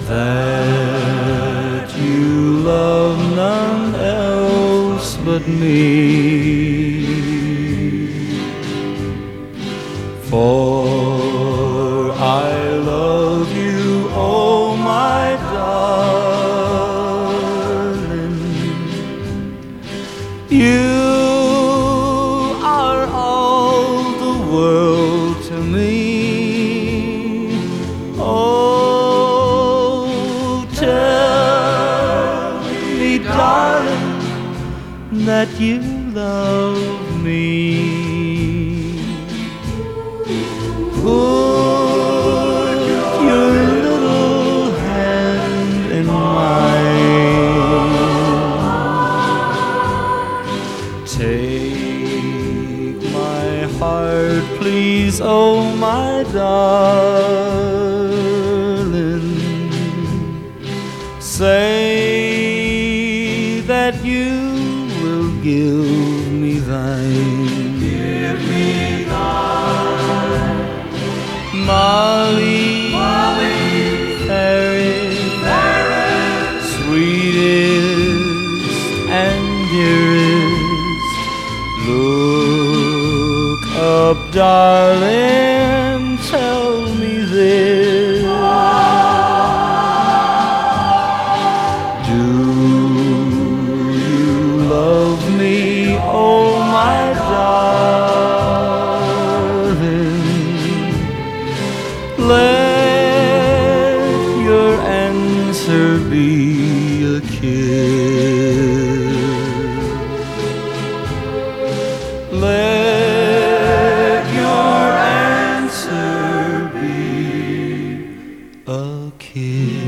that you love none else but me. For I love you, oh my darling. You are all the world to me. Oh, tell me, darling, that you love me. Put your little hand in mine. Take my heart, please, oh my darling. Say that you will give me thine. Give me thine. Molly, fairest, sweetest and dearest, look up, darling, tell me this. Do you love me, oh my darling? Let your answer be a kiss. Let your answer be a kiss.